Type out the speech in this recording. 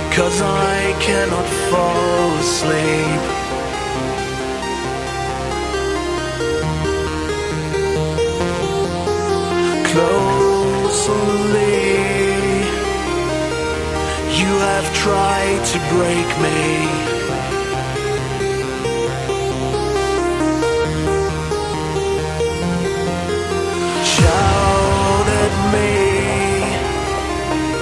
'cause I cannot fall asleep. Closely, you have tried to break me.